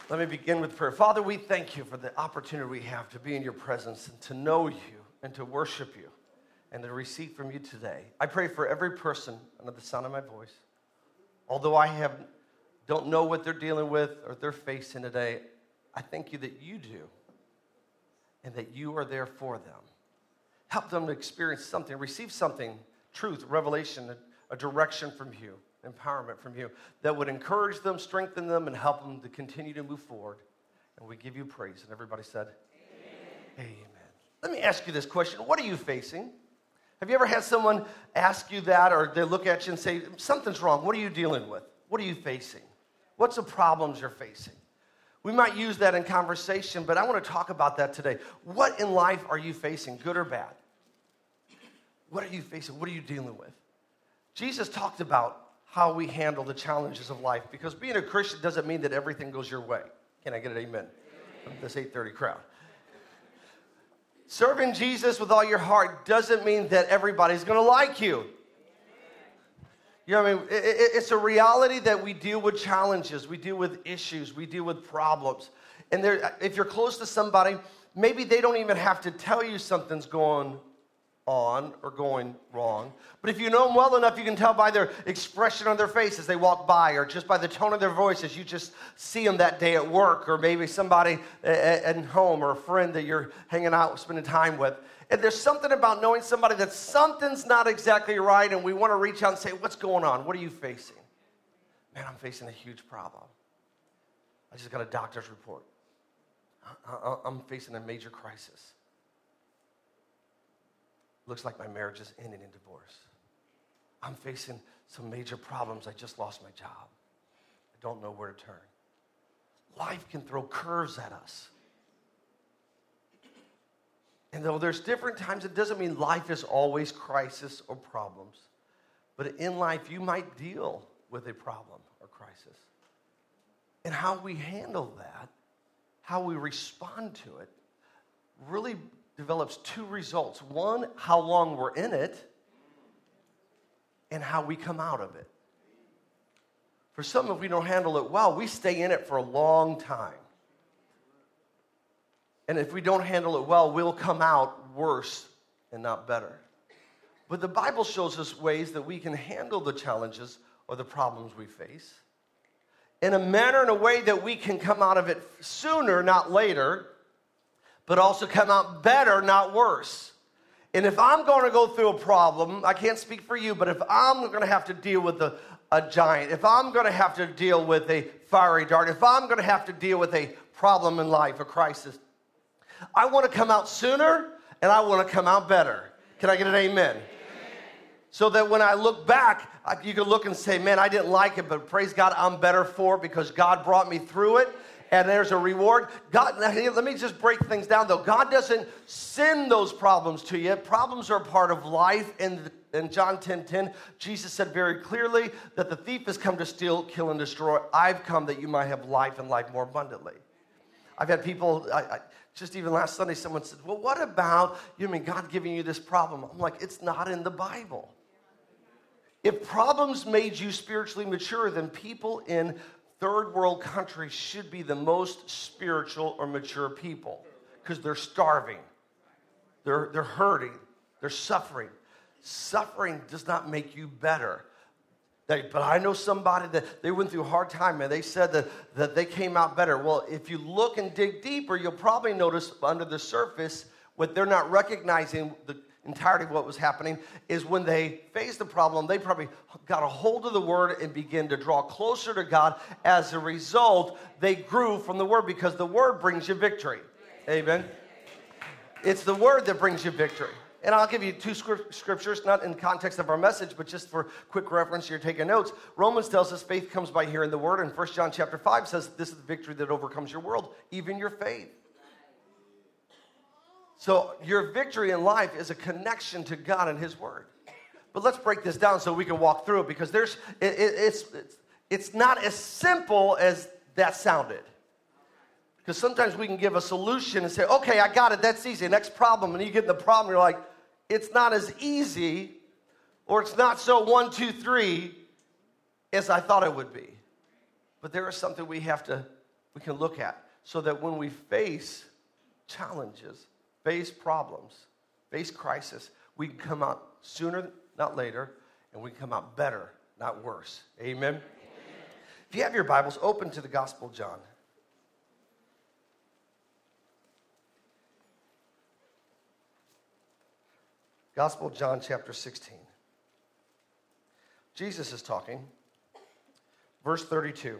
Let me begin with prayer. Father, we thank you for the opportunity we have to be in your presence and to know you and to worship you and to receive from you today. I pray for every person under the sound of my voice. Although don't know what they're dealing with or they're facing today, I thank you that you do and that you are there for them. Help them to experience something, receive something, truth, revelation, a direction from you, empowerment from you that would encourage them, strengthen them, and help them to continue to move forward. And we give you praise. And everybody said, Amen. Amen. Let me ask you this question. What are you facing? Have you ever had someone ask you that, or they look at you and say, something's wrong. What are you dealing with? What are you facing? What's the problems you're facing? We might use that in conversation, but I want to talk about that today. What in life are you facing, good or bad? What are you facing? What are you dealing with? Jesus talked about how we handle the challenges of life, because being a Christian doesn't mean that everything goes your way. Can I get an amen? From this 8:30 crowd. Serving Jesus with all your heart doesn't mean that everybody's going to like you. You know what I mean? It's a reality that we deal with challenges, we deal with issues, we deal with problems. And if you're close to somebody, maybe they don't even have to tell you something's going on or going wrong. But if you know them well enough, you can tell by their expression on their face as they walk by, or just by the tone of their voice as you just see them that day at work, or maybe somebody at home, or a friend that you're hanging out, spending time with. And there's something about knowing somebody that something's not exactly right, and we want to reach out and say, what's going on? What are you facing? Man, I'm facing a huge problem. I just got a doctor's report. I'm facing a major crisis. Looks like my marriage is ending in divorce. I'm facing some major problems. I just lost my job. I don't know where to turn. Life can throw curves at us. And though there's different times, it doesn't mean life is always crisis or problems. But in life, you might deal with a problem or crisis. And how we handle that, how we respond to it, really develops two results. One, how long we're in it, and how we come out of it. For some, if we don't handle it well, we stay in it for a long time. And if we don't handle it well, we'll come out worse and not better. But the Bible shows us ways that we can handle the challenges or the problems we face in a manner, in a way that we can come out of it sooner, not later, but also come out better, not worse. And if I'm going to go through a problem, I can't speak for you, but if I'm going to have to deal with a giant, if I'm going to have to deal with a fiery dart, if I'm going to have to deal with a problem in life, a crisis, I want to come out sooner, and I want to come out better. Can I get an amen? So that when I look back, you can look and say, man, I didn't like it, but praise God, I'm better for it because God brought me through it. And there's a reward. God, let me just break things down, though. God doesn't send those problems to you. Problems are a part of life. And in John 10:10, Jesus said very clearly that the thief has come to steal, kill, and destroy. I've come that you might have life and life more abundantly. I've had people, just even last Sunday, someone said, well, what about, God giving you this problem? I'm like, it's not in the Bible. If problems made you spiritually mature, then people in third world countries should be the most spiritual or mature people because they're starving. They're hurting. They're suffering. Suffering does not make you better. But I know somebody that they went through a hard time and they said that they came out better. Well, if you look and dig deeper, you'll probably notice under the surface what they're not recognizing the entirety of what was happening is when they faced the problem, they probably got a hold of the word and began to draw closer to God. As a result, they grew from the word because the word brings you victory. Amen. It's the word that brings you victory. And I'll give you two scriptures, not in context of our message, but just for quick reference, you're taking notes. Romans tells us faith comes by hearing the word, and 1 John chapter 5 says this is the victory that overcomes your world, even your faith. So your victory in life is a connection to God and his word. But let's break this down so we can walk through it, because it's not as simple as that sounded. Because sometimes we can give a solution and say, okay, I got it, that's easy, next problem. And you get the problem, you're like, it's not as easy, or it's not so 1, 2, 3 as I thought it would be. But there is something we have to we can look at so that when we face challenges, face problems, face crisis, we can come out sooner, not later, and we can come out better, not worse. Amen? Amen. If you have your Bibles, open to the Gospel of John. Gospel of John, chapter 16. Jesus is talking. Verse 32.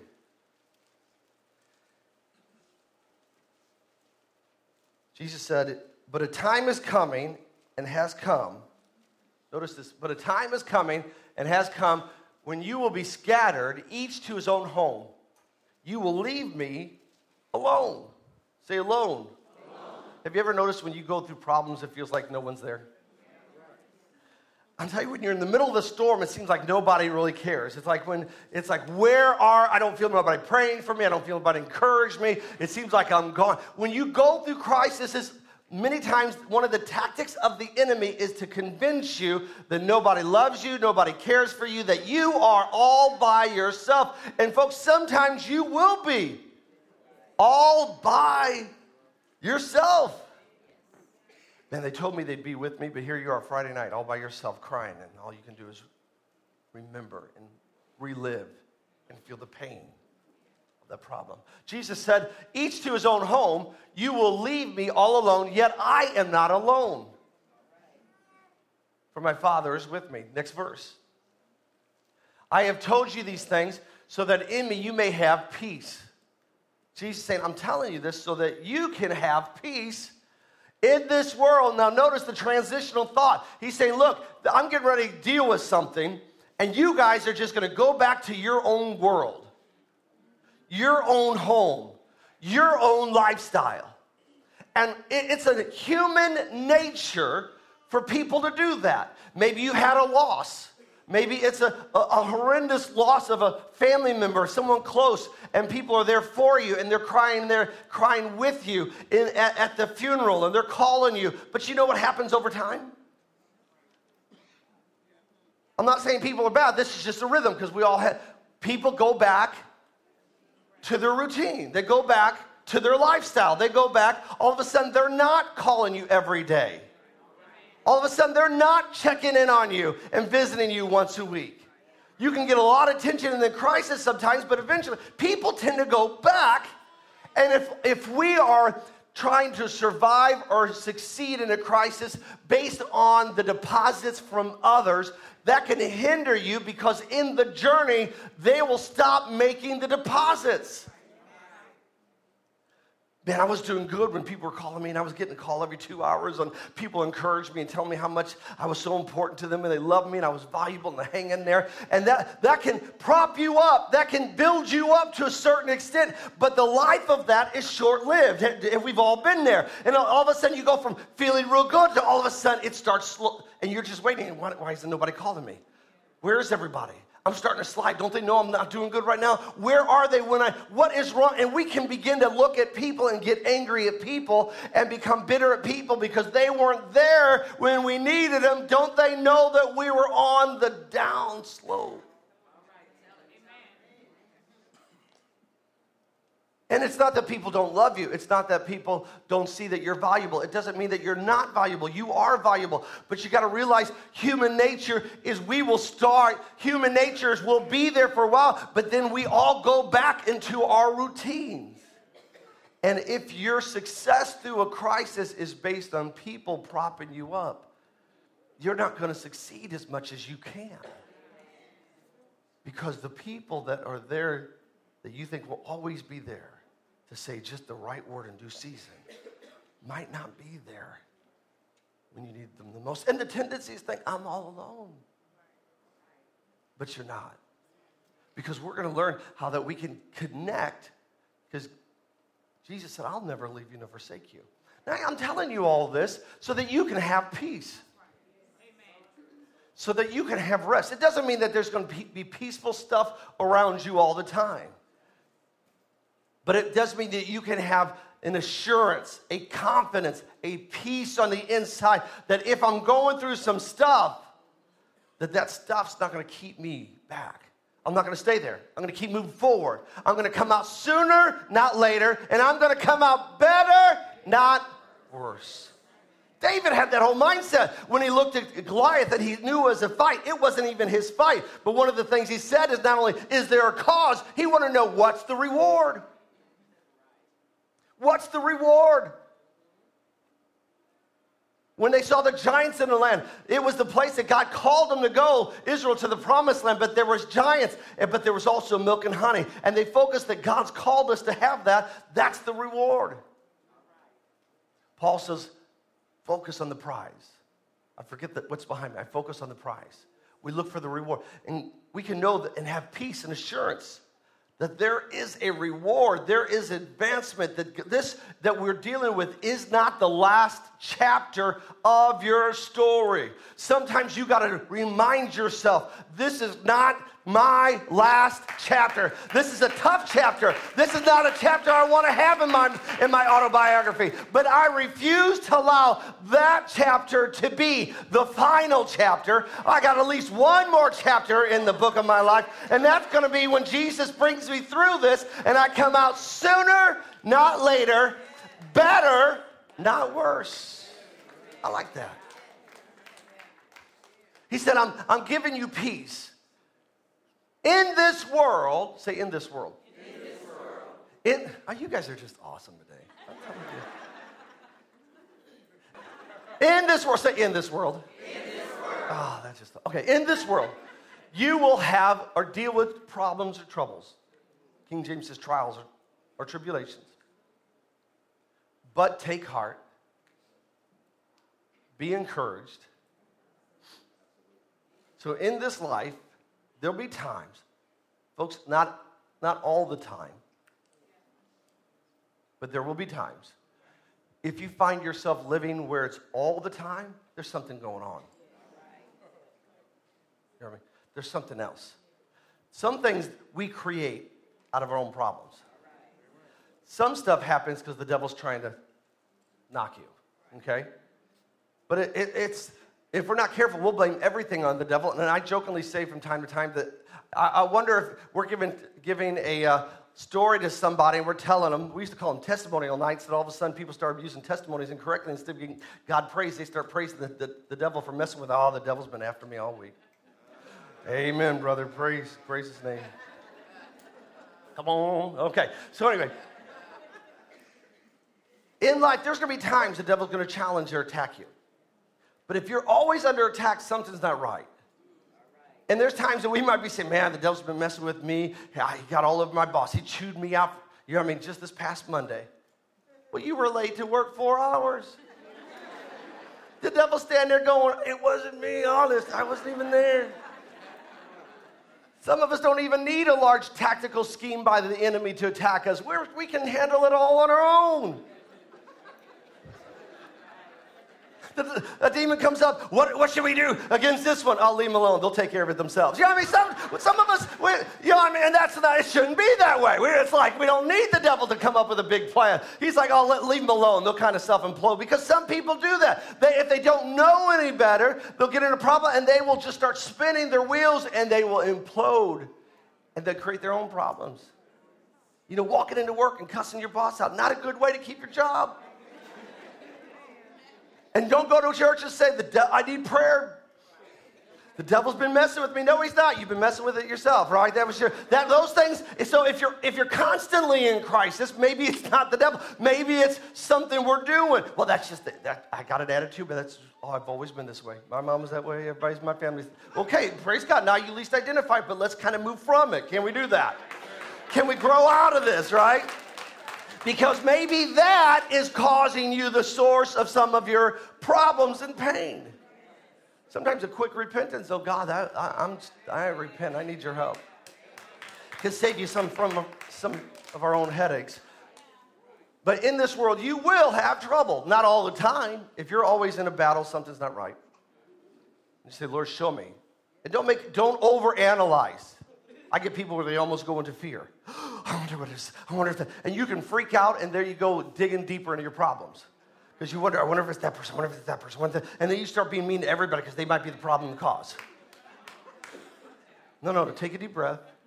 Jesus said, but a time is coming and has come. Notice this. But a time is coming and has come when you will be scattered, each to his own home. You will leave me alone. Say alone. Alone. Have you ever noticed when you go through problems, it feels like no one's there? I'll tell you, when you're in the middle of the storm, it seems like nobody really cares. I don't feel nobody praying for me. I don't feel nobody encourage me. It seems like I'm gone. When you go through crisis, many times one of the tactics of the enemy is to convince you that nobody loves you, nobody cares for you, that you are all by yourself. And folks, sometimes you will be all by yourself. Man, they told me they'd be with me, but here you are Friday night, all by yourself, crying, and all you can do is remember and relive and feel the pain of that problem. Jesus said, each to his own home, you will leave me all alone, yet I am not alone. For my Father is with me. Next verse. I have told you these things so that in me you may have peace. Jesus is saying, I'm telling you this so that you can have peace in this world. Now notice the transitional thought. He's saying, look, I'm getting ready to deal with something, and you guys are just going to go back to your own world, your own home, your own lifestyle. And it's a human nature for people to do that. Maybe you had a loss. Maybe it's a horrendous loss of a family member, someone close, and people are there for you, and they're crying with you at the funeral, and they're calling you. But you know what happens over time? I'm not saying people are bad. This is just a rhythm, because people go back to their routine. They go back to their lifestyle. They go back. All of a sudden, they're not calling you every day. All of a sudden, they're not checking in on you and visiting you once a week. You can get a lot of attention in the crisis sometimes, but eventually, people tend to go back. And if we are trying to survive or succeed in a crisis based on the deposits from others, that can hinder you, because in the journey, they will stop making the deposits. Man, I was doing good when people were calling me, and I was getting a call every 2 hours, and people encouraged me and telling me how much I was so important to them, and they loved me, and I was valuable, and I hang in there. And that can prop you up. That can build you up to a certain extent, but the life of that is short-lived, and we've all been there. And all of a sudden, you go from feeling real good to all of a sudden, it starts slow, and you're just waiting. Why isn't nobody calling me? Where is everybody? I'm starting to slide. Don't they know I'm not doing good right now? Where are they what is wrong? And we can begin to look at people and get angry at people and become bitter at people because they weren't there when we needed them. Don't they know that we were on the down slope? And it's not that people don't love you. It's not that people don't see that you're valuable. It doesn't mean that you're not valuable. You are valuable. But you got to realize human nature is human nature will be there for a while, but then we all go back into our routines. And if your success through a crisis is based on people propping you up, you're not going to succeed as much as you can. Because the people that are there that you think will always be there to say just the right word in due season might not be there when you need them the most. And the tendency is to think, I'm all alone. But you're not. Because we're going to learn how that we can connect. Because Jesus said, I'll never leave you nor forsake you. Now, I'm telling you all this so that you can have peace. So that you can have rest. It doesn't mean that there's going to be peaceful stuff around you all the time. But it does mean that you can have an assurance, a confidence, a peace on the inside that if I'm going through some stuff, that stuff's not going to keep me back. I'm not going to stay there. I'm going to keep moving forward. I'm going to come out sooner, not later, and I'm going to come out better, not worse. David had that whole mindset when he looked at Goliath that he knew was a fight. It wasn't even his fight. But one of the things he said is not only, is there a cause? He wanted to know, what's the reward? What's the reward? When they saw the giants in the land, it was the place that God called them to go, Israel, to the promised land. But there was giants, but there was also milk and honey. And they focused that God's called us to have that. That's the reward. Paul says, focus on the prize. I forget what's behind me. I focus on the prize. We look for the reward. And we can know that and have peace and assurance that there is a reward. There is advancement. That this that we're dealing with is not the last chapter of your story. Sometimes you got to remind yourself, this is not my last chapter. This is a tough chapter. This is not a chapter I want to have in my autobiography. But I refuse to allow that chapter to be the final chapter. I got at least one more chapter in the book of my life, and that's going to be when Jesus brings me through this, and I come out sooner, not later, better, not worse. I like that. He said, I'm giving you peace. In this world, say in this world. In this world. You guys are just awesome today. I'm telling you. In this world, say in this world. In this world. Oh, that's just, okay. In this world, you will have or deal with problems or troubles. King James says trials or tribulations. But take heart. Be encouraged. So in this life, there'll be times, folks, not all the time, but there will be times. If you find yourself living where it's all the time, there's something going on. You know what I mean? There's something else. Some things we create out of our own problems. Some stuff happens because the devil's trying to knock you, okay? But it's if we're not careful, we'll blame everything on the devil. And I jokingly say from time to time that I wonder if we're giving a story to somebody and we're telling them, we used to call them testimonial nights, that all of a sudden people started using testimonies incorrectly. Instead of giving God praise, they start praising the devil for messing with, the devil's been after me all week. Amen, brother. Praise his name. Come on. Okay. So anyway, in life, there's going to be times the devil's going to challenge or attack you. But if you're always under attack, something's not right. And there's times that we might be saying, man, the devil's been messing with me. He got all over my boss. He chewed me out, just this past Monday. Well, you were late to work 4 hours. The devil's standing there going, it wasn't me, honest. I wasn't even there. Some of us don't even need a large tactical scheme by the enemy to attack us. We can handle it all on our own. A demon comes up, what should we do against this one? I'll leave them alone. They'll take care of it themselves. You know what I mean? Some of us, and it shouldn't be that way. It's like we don't need the devil to come up with a big plan. He's like, leave them alone. They'll kind of self-implode because some people do that. If they don't know any better, they'll get in a problem and they will just start spinning their wheels and they will implode and they'll create their own problems. Walking into work and cussing your boss out, not a good way to keep your job. And don't go to church and say, I need prayer. The devil's been messing with me. No, he's not. You've been messing with it yourself, right? Those things. So if you're constantly in crisis, maybe it's not the devil. Maybe it's something we're doing. Well, that's just that. I got an attitude, but I've always been this way. My mom was that way. Everybody's in my family. Okay, praise God. Now you at least identify, but let's kind of move from it. Can we do that? Can we grow out of this, right? Because maybe that is causing you the source of some of your problems and pain. Sometimes a quick repentance, God, I repent. I need your help. Can save you some of our own headaches. But in this world, you will have trouble. Not all the time. If you're always in a battle, something's not right. You say, Lord, show me. And don't overanalyze. I get people where they almost go into fear. I wonder what it is. I wonder if that. And you can freak out, and there you go digging deeper into your problems. Because you wonder, I wonder if it's that person, I wonder if it's that person. And then you start being mean to everybody because they might be the problem and cause. No, take a deep breath.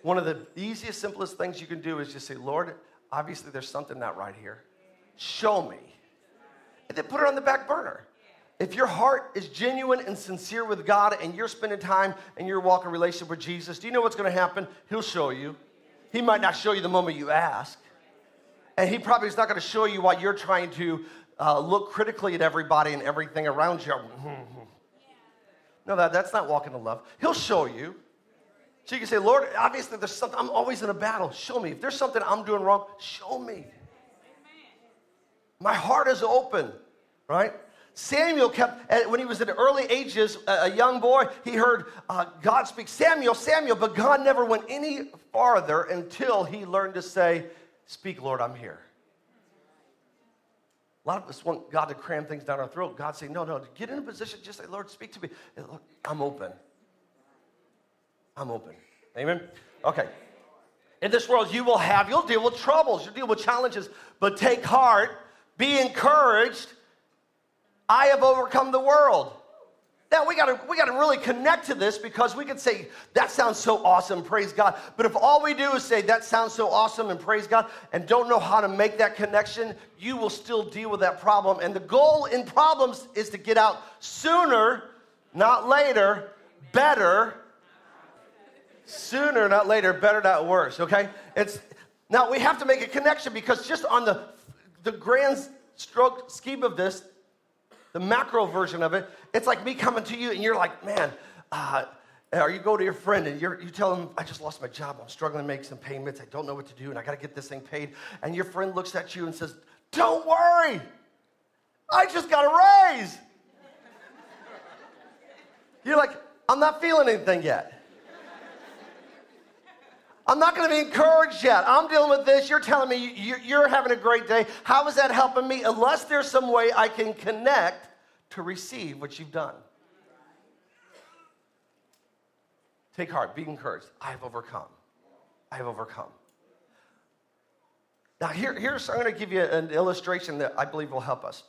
One of the easiest, simplest things you can do is just say, Lord, obviously there's something not right here. Show me. And then put it on the back burner. If your heart is genuine and sincere with God and you're spending time and you're walking a relationship with Jesus, do you know what's going to happen? He'll show you. He might not show you the moment you ask. And he probably is not going to show you while you're trying to look critically at everybody and everything around you. No, that's not walking in love. He'll show you. So you can say, Lord, obviously there's something. I'm always in a battle. Show me. If there's something I'm doing wrong, show me. My heart is open, right? Samuel kept, when he was in the early ages, a young boy, he heard God speak, Samuel, Samuel, but God never went any farther until he learned to say, speak, Lord, I'm here. A lot of us want God to cram things down our throat. God say, no, get in a position, just say, Lord, speak to me. Look, I'm open. I'm open. Amen? Okay. In this world, you'll deal with troubles, you'll deal with challenges, but take heart, be encouraged. I have overcome the world. Now, we gotta really connect to this because we could say, that sounds so awesome, praise God. But if all we do is say, that sounds so awesome and praise God, and don't know how to make that connection, you will still deal with that problem. And the goal in problems is to get out sooner, not later, better. Sooner, not later, better, not worse, okay? Now, we have to make a connection because just on the grand stroke scheme of this, the macro version of it, it's like me coming to you and you're like, man, or you go to your friend and you tell them, I just lost my job. I'm struggling to make some payments. I don't know what to do and I got to get this thing paid. And your friend looks at you and says, don't worry. I just got a raise. You're like, I'm not feeling anything yet. I'm not going to be encouraged yet. I'm dealing with this. You're telling me you're having a great day. How is that helping me? Unless there's some way I can connect to receive what you've done. Take heart. Be encouraged. I have overcome. I have overcome. Now, here's I'm going to give you an illustration that I believe will help us.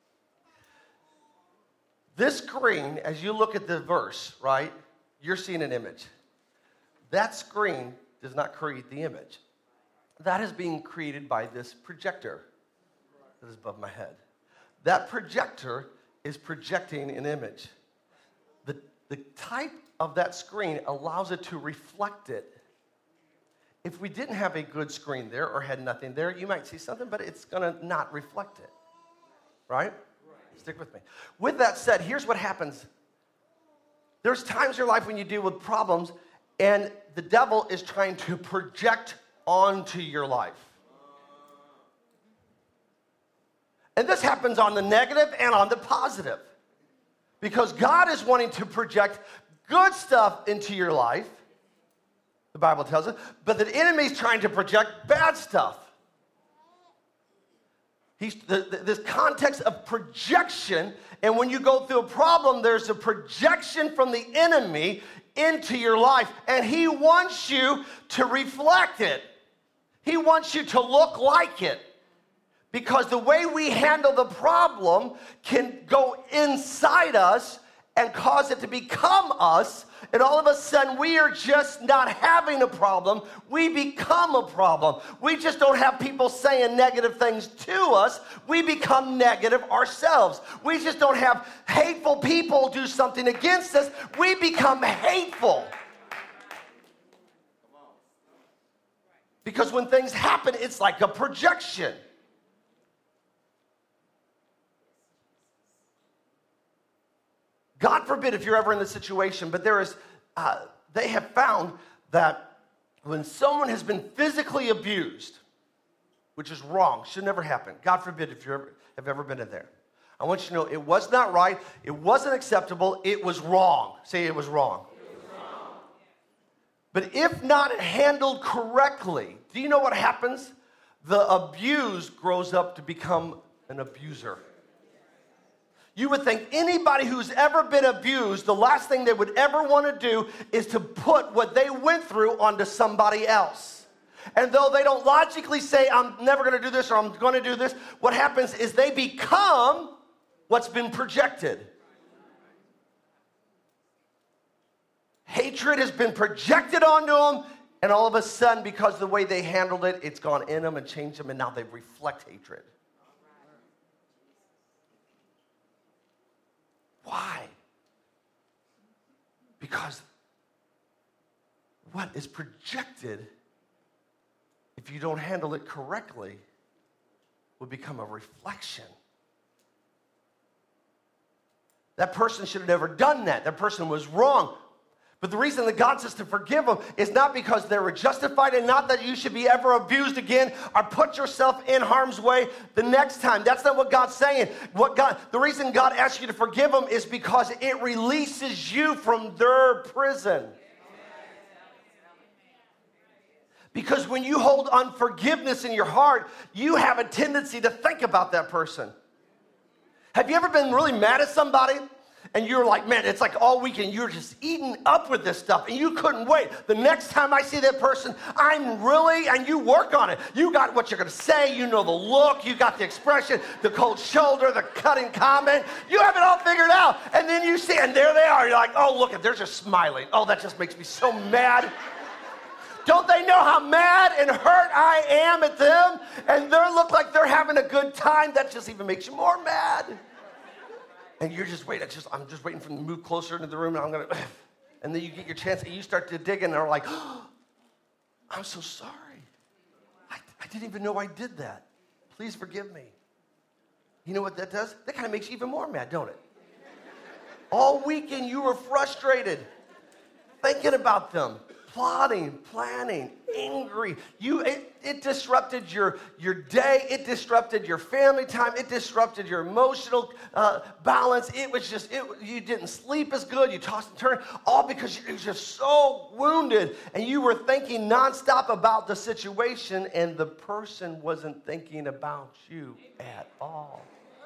This screen, as you look at the verse, right, you're seeing an image. That screen does not create the image. That is being created by this projector that is above my head. That projector is projecting an image. The type of that screen allows it to reflect it. If we didn't have a good screen there or had nothing there, you might see something, but it's going to not reflect it. Right? Stick with me. With that said, here's what happens. There's times in your life when you deal with problems and the devil is trying to project onto your life. And this happens on the negative and on the positive. Because God is wanting to project good stuff into your life, the Bible tells us, but the enemy's trying to project bad stuff. This context of projection, and when you go through a problem, there's a projection from the enemy into your life, and he wants you to reflect it. He wants you to look like it. Because the way we handle the problem can go inside us and cause it to become us, and all of a sudden we are just not having a problem, we become a problem. We just don't have people saying negative things to us, we become negative ourselves. We just don't have hateful people do something against us, we become hateful. Because when things happen, it's like a projection. God forbid if you're ever in this situation, but they have found that when someone has been physically abused, which is wrong, should never happen. God forbid if you have ever been in there. I want you to know it was not right, it wasn't acceptable, it was wrong. Say it was wrong. It was wrong. But if not handled correctly, do you know what happens? The abused grows up to become an abuser. You would think anybody who's ever been abused, the last thing they would ever want to do is to put what they went through onto somebody else. And though they don't logically say, I'm never going to do this or I'm going to do this, what happens is they become what's been projected. Hatred has been projected onto them, And all of a sudden, because of the way they handled it, it's gone in them and changed them, and now they reflect hatred. Why? Because what is projected, if you don't handle it correctly, will become a reflection. That person should have never done that. That person was wrong. But the reason that God says to forgive them is not because they were justified, and not that you should be ever abused again or put yourself in harm's way the next time. That's not what God's saying. The reason God asks you to forgive them is because it releases you from their prison. Because when you hold unforgiveness in your heart, you have a tendency to think about that person. Have you ever been really mad at somebody? And you're like, man, it's like all weekend you're just eating up with this stuff, and you couldn't wait. The next time I see that person, and you work on it. You got what you're going to say. You know the look. You got the expression, the cold shoulder, the cutting comment. You have it all figured out. And then you see, and there they are. You're like, oh, look, they're just smiling. Oh, that just makes me so mad. Don't they know how mad and hurt I am at them? And they look like they're having a good time. That just even makes you more mad. And you're just waiting. I'm just waiting for them to move closer into the room, and and then you get your chance, and you start to dig, and they're like, oh, I'm so sorry. I didn't even know I did that. Please forgive me. You know what that does? That kind of makes you even more mad, don't it? All weekend you were frustrated, thinking about them, plotting, planning, angry. It disrupted your day. It disrupted your family time. It disrupted your emotional balance. It was just, you didn't sleep as good. You tossed and turned, all because you were just so wounded. And you were thinking nonstop about the situation, and the person wasn't thinking about you at all.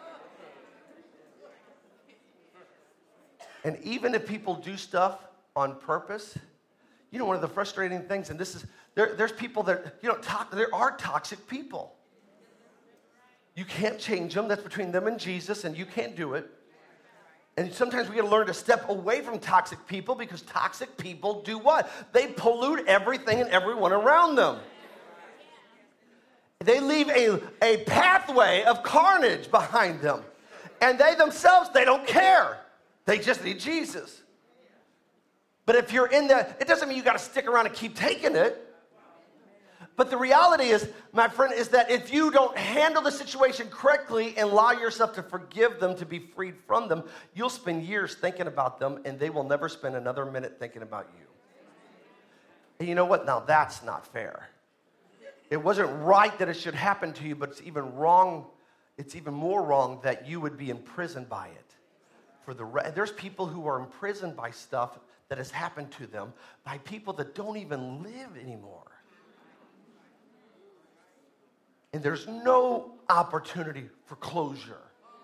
And even if people do stuff on purpose, you know, one of the frustrating things, and this is, there's people that, there are toxic people. You can't change them. That's between them and Jesus, and you can't do it. And sometimes we got to learn to step away from toxic people, because toxic people do what? They pollute everything and everyone around them. They leave a pathway of carnage behind them. And they themselves, they don't care. They just need Jesus. But if you're in that, it doesn't mean you got to stick around and keep taking it. But the reality is, my friend, is that if you don't handle the situation correctly and allow yourself to forgive them, to be freed from them, you'll spend years thinking about them, and they will never spend another minute thinking about you. And you know what? Now that's not fair. It wasn't right that it should happen to you, but it's even wrong. It's even more wrong that you would be imprisoned by it. There's people who are imprisoned by stuff that has happened to them by people that don't even live anymore. And there's no opportunity for closure.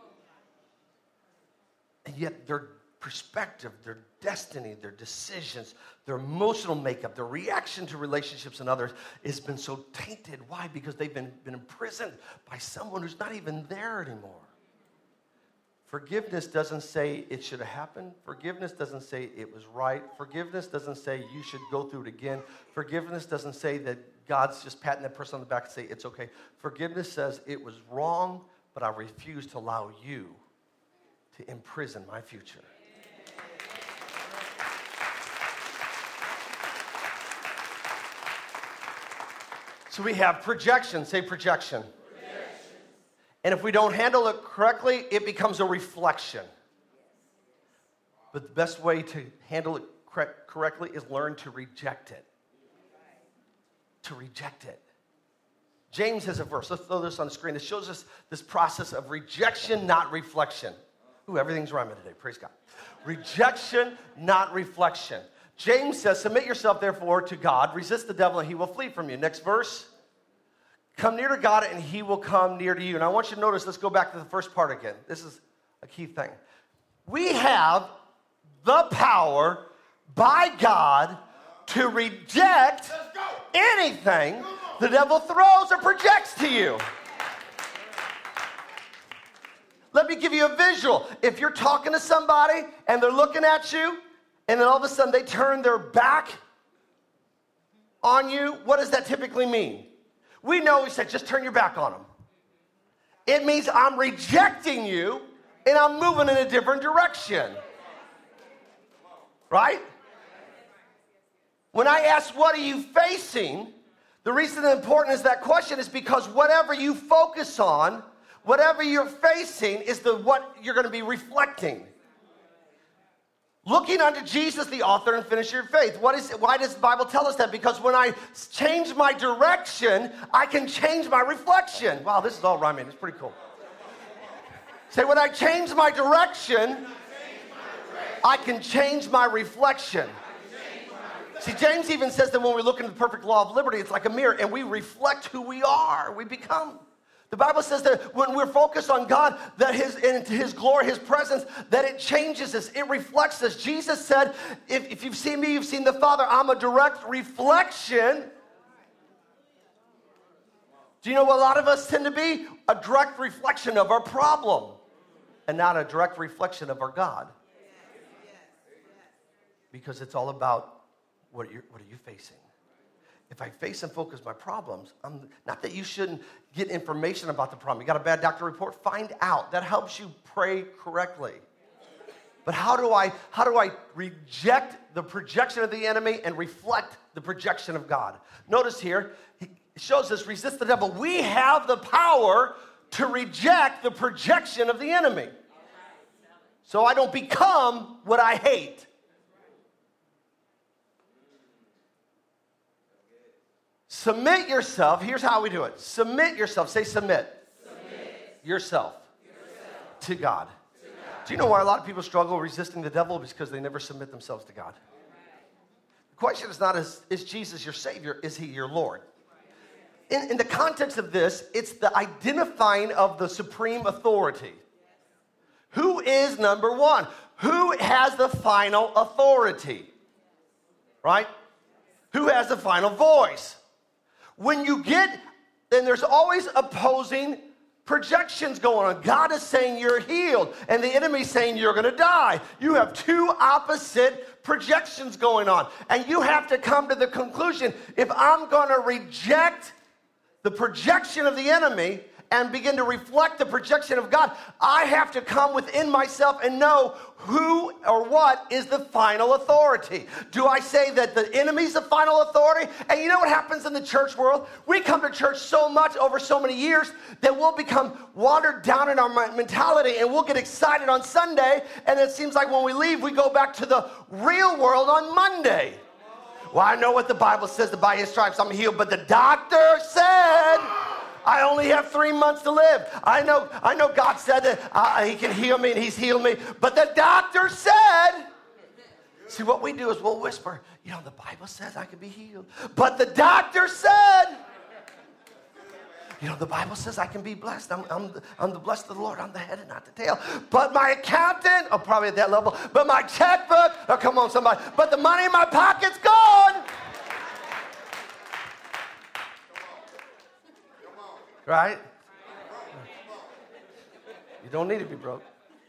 And yet their perspective, their destiny, their decisions, their emotional makeup, their reaction to relationships and others has been so tainted. Why? Because they've been imprisoned by someone who's not even there anymore. Forgiveness doesn't say it should have happened. Forgiveness doesn't say it was right. Forgiveness doesn't say you should go through it again. Forgiveness doesn't say that God's just patting that person on the back and say it's okay. Forgiveness says it was wrong, but I refuse to allow you to imprison my future. So we have projection. Say projection. And if we don't handle it correctly, it becomes a reflection. But the best way to handle it correctly is learn to reject it. To reject it. James has a verse. Let's throw this on the screen. It shows us this process of rejection, not reflection. Ooh, everything's rhyming today. Praise God. Rejection, not reflection. James says, submit yourself, therefore, to God. Resist the devil, and he will flee from you. Next verse. Come near to God, and he will come near to you. And I want you to notice, let's go back to the first part again. This is a key thing. We have the power by God to reject anything the devil throws or projects to you. Let me give you a visual. If you're talking to somebody and they're looking at you, and then all of a sudden they turn their back, on you, what does that typically mean? We know he said, just turn your back on them. It means I'm rejecting you and I'm moving in a different direction. Right? When I ask, what are you facing? The reason it's important is that question is because whatever you focus on, whatever you're facing is what you're going to be reflecting. Looking unto Jesus, the author and finisher of faith. Why does the Bible tell us that? Because when I change my direction, I can change my reflection. Wow, this is all rhyming. It's pretty cool. Say, when I change my direction, I can change my reflection. See, James even says that when we look into the perfect law of liberty, it's like a mirror, and we reflect who we are, we become. The Bible says that when we're focused on God, that His glory, His presence, that it changes us, it reflects us. Jesus said, if you've seen me, you've seen the Father. I'm a direct reflection. Do you know what a lot of us tend to be? A direct reflection of our problem, and not a direct reflection of our God. Because it's all about what are you facing? If I face and focus my problems, not that you shouldn't get information about the problem. You got a bad doctor report? Find out. That helps you pray correctly. But how do I reject the projection of the enemy and reflect the projection of God? Notice here, it shows us resist the devil. We have the power to reject the projection of the enemy. So I don't become what I hate. Submit yourself. Here's how we do it. Submit yourself. Say submit. Submit yourself to God. Do you know why a lot of people struggle resisting the devil? It's because they never submit themselves to God. The question is not, is Jesus your Savior? Is He your Lord? In the context of this, it's the identifying of the supreme authority. Who is number one? Who has the final authority? Right? Who has the final voice? When you then there's always opposing projections going on. God is saying you're healed, and the enemy is saying you're going to die. You have two opposite projections going on, and you have to come to the conclusion, if I'm going to reject the projection of the enemy and begin to reflect the projection of God, I have to come within myself and know who or what is the final authority. Do I say that the enemy's the final authority? And you know what happens in the church world? We come to church so much over so many years that we'll become watered down in our mentality, and we'll get excited on Sunday, and it seems like when we leave, we go back to the real world on Monday. Well, I know what the Bible says, that by His stripes I'm healed, but the doctor said I only have 3 months to live. I know God said that He can heal me, and He's healed me, but the doctor said. See, what we do is we'll whisper, the Bible says I can be healed, but the doctor said. The Bible says I can be blessed. I'm the blessed of the Lord. I'm the head and not the tail. But my accountant, probably at that level, but my checkbook, come on somebody, but the money in my pocket's gone. Right? You don't need to be broke.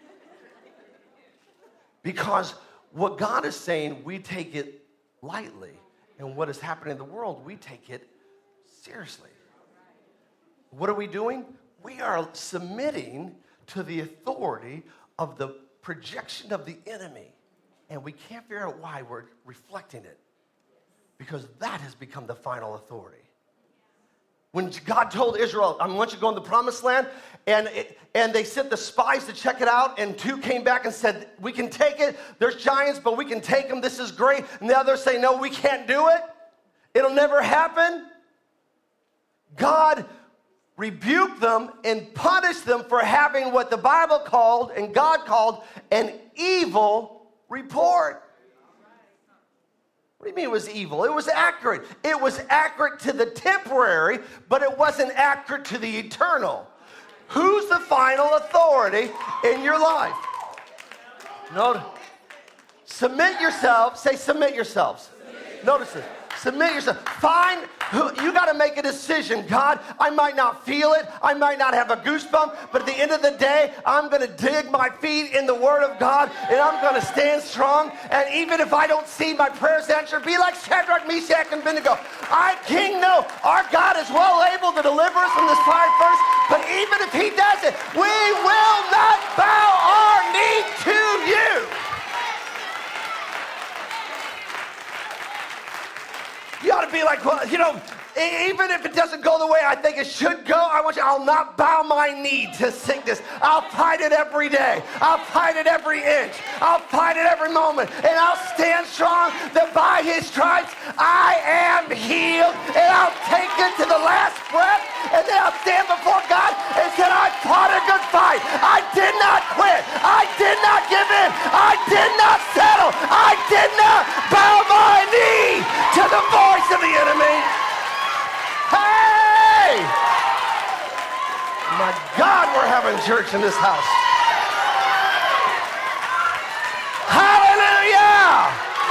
Because what God is saying, we take it lightly. And what is happening in the world, we take it seriously. What are we doing? We are submitting to the authority of the projection of the enemy. And we can't figure out why we're reflecting it. Because that has become the final authority. When God told Israel, I want you to go in the promised land, and they sent the spies to check it out, and 2 came back and said, we can take it. There's giants, but we can take them. This is great. And the others say, no, we can't do it. It'll never happen. God rebuked them and punished them for having what the Bible called and God called an evil report. What do you mean it was evil? It was accurate. It was accurate to the temporary, but it wasn't accurate to the eternal. Who's the final authority in your life? Notice. Submit yourself. Say submit yourselves. Notice this. Submit yourself. You got to make a decision. God, I might not feel it. I might not have a goosebump, but at the end of the day, I'm going to dig my feet in the Word of God, and I'm going to stand strong. And even if I don't see my prayers answered, be like Shadrach, Meshach, and Abednego. King, no, our God is well able to deliver us from this fire furnace, but even if he doesn't, we will not bow our knee to you. You ought to be like, well, even if it doesn't go the way I think it should go, I'll not bow my knee to sickness. I'll fight it every day. I'll fight it every inch. I'll fight it every moment. And I'll stand strong that by his stripes I am healed. And I'll take it to the last breath. And then I'll stand before God and say, I fought a good fight. I did not quit. I did not give in. I did not settle. I did not bow my knee to the voice of the enemy. Hey! My God, we're having church in this house. Hallelujah!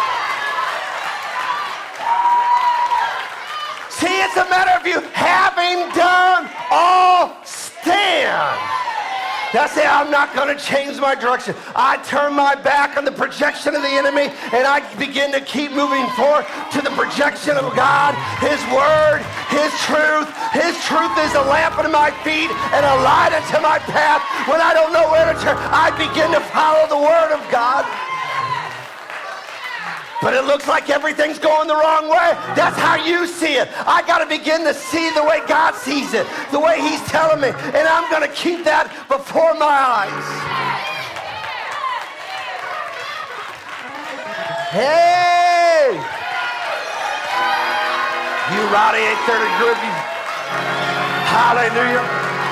See, it's a matter of you having done all stand. That's it. I'm not going to change my direction. I turn my back on the projection of the enemy, and I begin to keep moving forward to the projection of God, his word, his truth. His truth is a lamp unto my feet and a light unto my path. When I don't know where to turn, I begin to follow the word of God. But it looks like everything's going the wrong way. That's how you see it. I got to begin to see the way God sees it, the way he's telling me. And I'm going to keep that before my eyes. Hey! You rowdy 830 group. Hallelujah.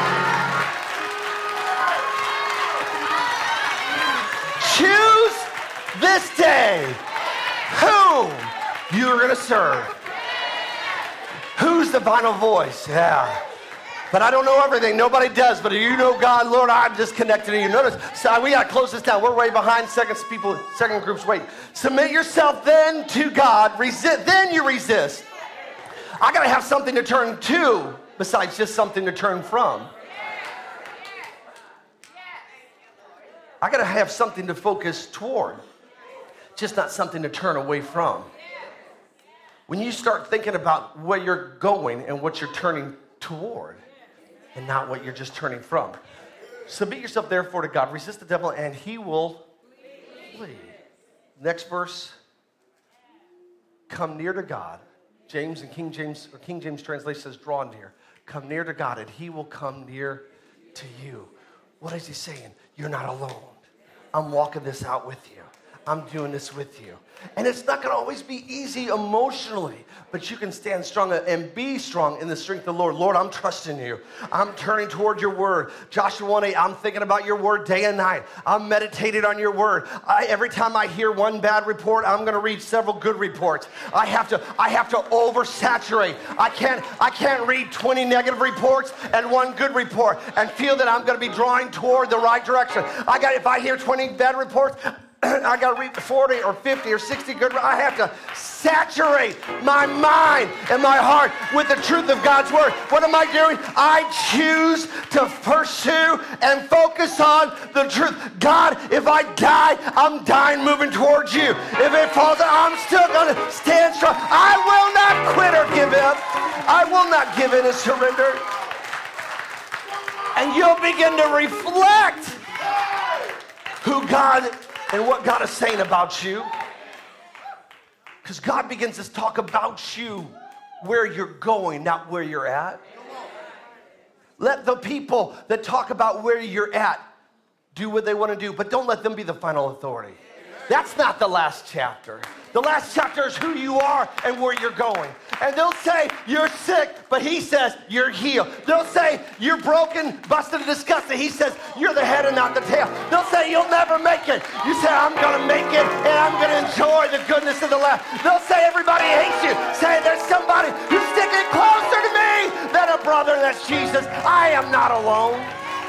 Choose this day whom you're going to serve. Who's the final voice? Yeah. But I don't know everything. Nobody does. But you know God, Lord, I'm just connected to you. Notice, so we got to close this down. We're way behind. Second groups wait. Submit yourself then to God. Then you resist. I got to have something to turn to besides just something to turn from. I got to have something to focus toward. Just not something to turn away from. When you start thinking about where you're going and what you're turning toward and not what you're just turning from. Submit yourself therefore to God. Resist the devil and he will flee. Next verse. Come near to God. James and King James translation says draw near. Come near to God and he will come near to you. What is he saying? You're not alone. I'm walking this out with you. I'm doing this with you. And it's not going to always be easy emotionally, but you can stand strong and be strong in the strength of the Lord. Lord, I'm trusting you. I'm turning toward your word. Joshua 1:8, I'm thinking about your word day and night. I'm meditating on your word. Every time I hear one bad report, I'm going to read several good reports. I have to oversaturate. I can't read 20 negative reports and one good report and feel that I'm going to be drawing toward the right direction. If I hear 20 bad reports, I got to read 40 or 50 or 60 good. I have to saturate my mind and my heart with the truth of God's word. What am I doing? I choose to pursue and focus on the truth. God, if I die, I'm dying moving towards you. If it falls, I'm still going to stand strong. I will not quit or give up. I will not give in and surrender. And you'll begin to reflect who God and what God is saying about you. Because God begins to talk about you where you're going, not where you're at. Let the people that talk about where you're at do what they want to do, but don't let them be the final authority. That's not the last chapter. The last chapter is who you are and where you're going. And they'll say you're sick, but he says you're healed. They'll say you're broken, busted, and disgusted. He says you're the head and not the tail. They'll say you'll never make it. You say I'm going to make it and I'm going to enjoy the goodness of the land. They'll say everybody hates you. Say there's somebody who's sticking closer to me than a brother, and that's Jesus. I am not alone.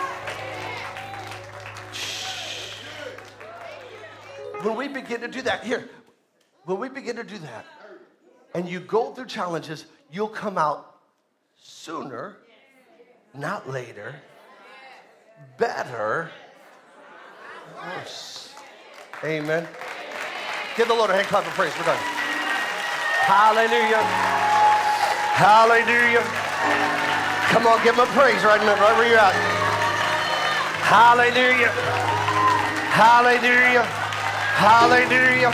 When we begin to do that, when we begin to do that, and you go through challenges, you'll come out sooner, not later, better, worse. Amen. Give the Lord a hand clap of praise. We're done. Hallelujah. Hallelujah. Come on, give him a praise right where you're at. Hallelujah. Hallelujah. Hallelujah.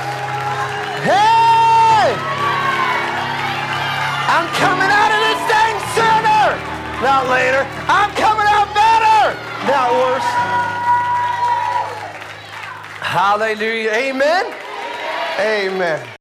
Hey! I'm coming out of this thing sooner, not later. I'm coming out better, not worse. Hallelujah. Amen. Amen.